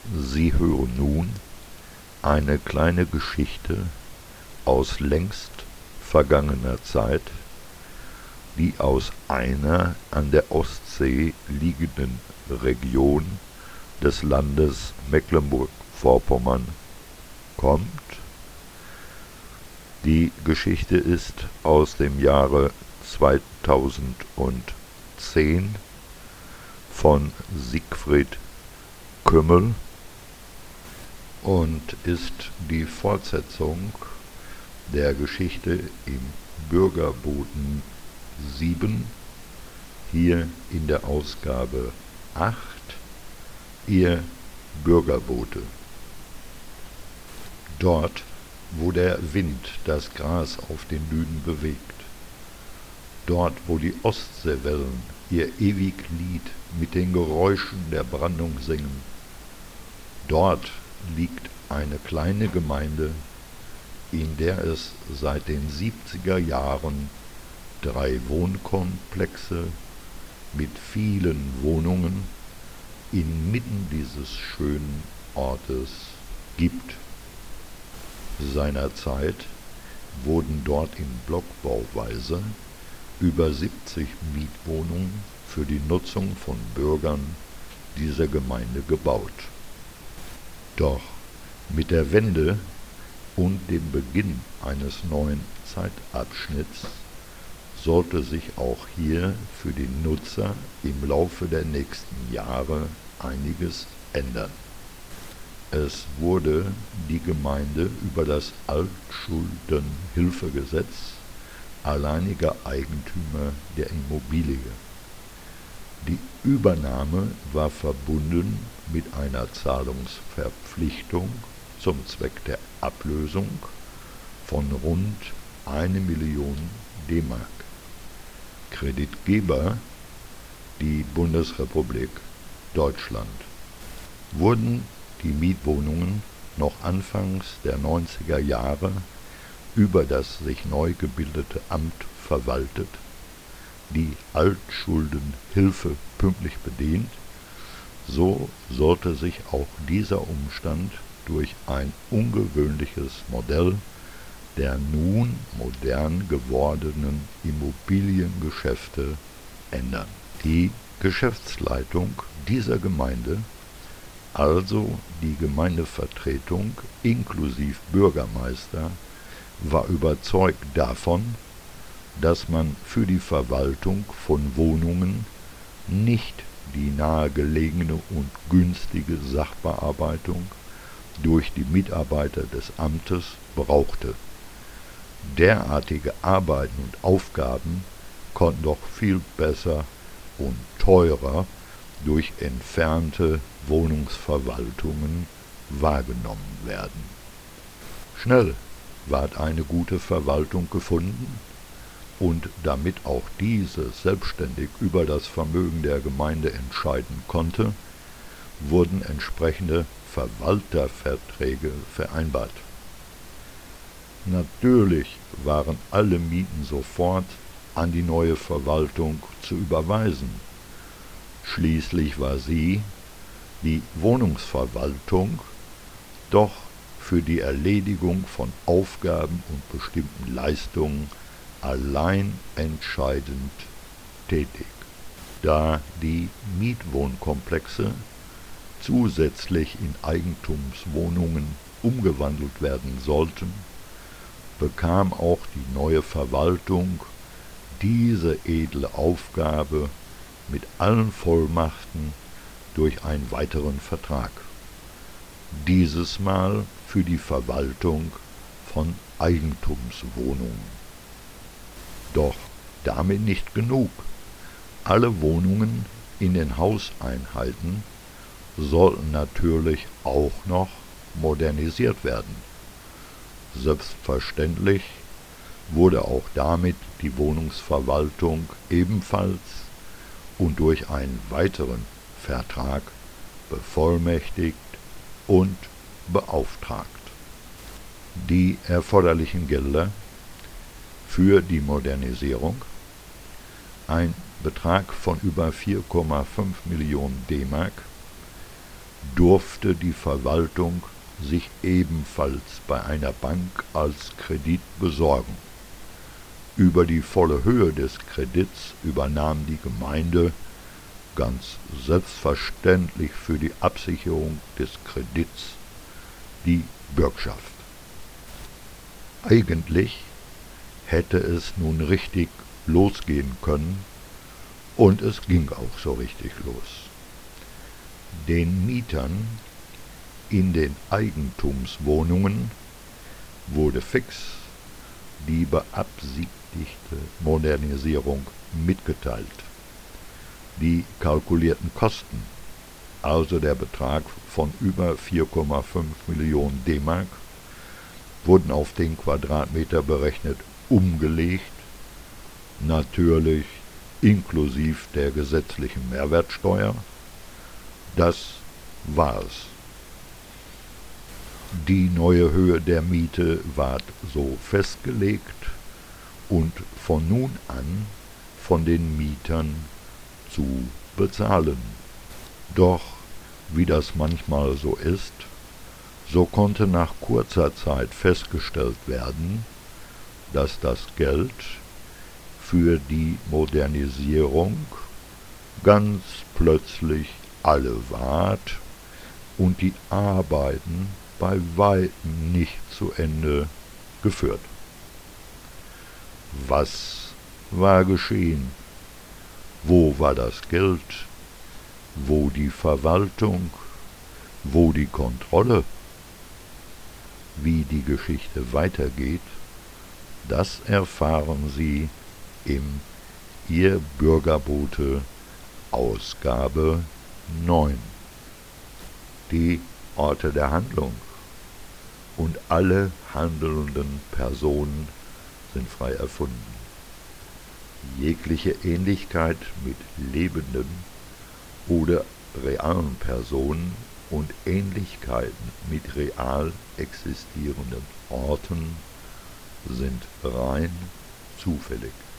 Sie hören nun eine kleine Geschichte aus längst vergangener Zeit, die aus einer an der Ostsee liegenden Region des Landes Mecklenburg-Vorpommern kommt. Die Geschichte ist aus dem Jahre 2010 von Siegfried Kümmel und ist die Fortsetzung der Geschichte im Bürgerboten 7, hier in der Ausgabe 8, Ihr Bürgerbote. Dort, wo der Wind das Gras auf den Dünen bewegt, dort, wo die Ostseewellen ihr ewig Lied mit den Geräuschen der Brandung singen, dort liegt eine kleine Gemeinde, in der es seit den 70er Jahren 3 Wohnkomplexe mit vielen Wohnungen inmitten dieses schönen Ortes gibt. Seinerzeit wurden dort in Blockbauweise über 70 Mietwohnungen für die Nutzung von Bürgern dieser Gemeinde gebaut. Doch mit der Wende und dem Beginn eines neuen Zeitabschnitts sollte sich auch hier für die Nutzer im Laufe der nächsten Jahre einiges ändern. Es wurde die Gemeinde über das Altschuldenhilfegesetz alleiniger Eigentümer der Immobilie. Die Übernahme war verbunden mit einer Zahlungsverpflichtung zum Zweck der Ablösung von rund 1 Million D-Mark. Kreditgeber die Bundesrepublik Deutschland. Wurden die Mietwohnungen noch anfangs der 90er Jahre über das sich neu gebildete Amt verwaltet, die Altschuldenhilfe pünktlich bedient, so sollte sich auch dieser Umstand durch ein ungewöhnliches Modell der nun modern gewordenen Immobiliengeschäfte ändern. Die Geschäftsleitung dieser Gemeinde, also die Gemeindevertretung inklusive Bürgermeister, war überzeugt davon, dass man für die Verwaltung von Wohnungen nicht die nahegelegene und günstige Sachbearbeitung durch die Mitarbeiter des Amtes brauchte. Derartige Arbeiten und Aufgaben konnten doch viel besser und teurer durch entfernte Wohnungsverwaltungen wahrgenommen werden. Schnell ward eine gute Verwaltung gefunden, und damit auch diese selbstständig über das Vermögen der Gemeinde entscheiden konnte, wurden entsprechende Verwalterverträge vereinbart. Natürlich waren alle Mieten sofort an die neue Verwaltung zu überweisen. Schließlich war sie, die Wohnungsverwaltung, doch für die Erledigung von Aufgaben und bestimmten Leistungen allein entscheidend tätig. Da die Mietwohnkomplexe zusätzlich in Eigentumswohnungen umgewandelt werden sollten, bekam auch die neue Verwaltung diese edle Aufgabe mit allen Vollmachten durch einen weiteren Vertrag, dieses Mal für die Verwaltung von Eigentumswohnungen. Doch damit nicht genug. Alle Wohnungen in den Hauseinheiten sollten natürlich auch noch modernisiert werden. Selbstverständlich wurde auch damit die Wohnungsverwaltung ebenfalls und durch einen weiteren Vertrag bevollmächtigt und beauftragt. Die erforderlichen Gelder für die Modernisierung, ein Betrag von über 4,5 Millionen D-Mark, durfte die Verwaltung sich ebenfalls bei einer Bank als Kredit besorgen. Über die volle Höhe des Kredits übernahm die Gemeinde ganz selbstverständlich für die Absicherung des Kredits die Bürgschaft. Eigentlich hätte es nun richtig losgehen können, und es ging auch so richtig los. Den Mietern in den Eigentumswohnungen wurde fix die beabsichtigte Modernisierung mitgeteilt. Die kalkulierten Kosten, also der Betrag von über 4,5 Millionen D-Mark, wurden auf den Quadratmeter berechnet umgelegt, natürlich inklusive der gesetzlichen Mehrwertsteuer. Das war's. Die neue Höhe der Miete ward so festgelegt und von nun an von den Mietern zu bezahlen. Doch, wie das manchmal so ist, so konnte nach kurzer Zeit festgestellt werden, dass das Geld für die Modernisierung ganz plötzlich alle ward und die Arbeiten bei weitem nicht zu Ende geführt. Was war geschehen? Wo war das Geld? Wo die Verwaltung? Wo die Kontrolle? Wie die Geschichte weitergeht, das erfahren Sie im Ihr Bürgerbote Ausgabe 9. Die Orte der Handlung und alle handelnden Personen sind frei erfunden. Jegliche Ähnlichkeit mit lebenden oder realen Personen und Ähnlichkeiten mit real existierenden Orten sind rein zufällig.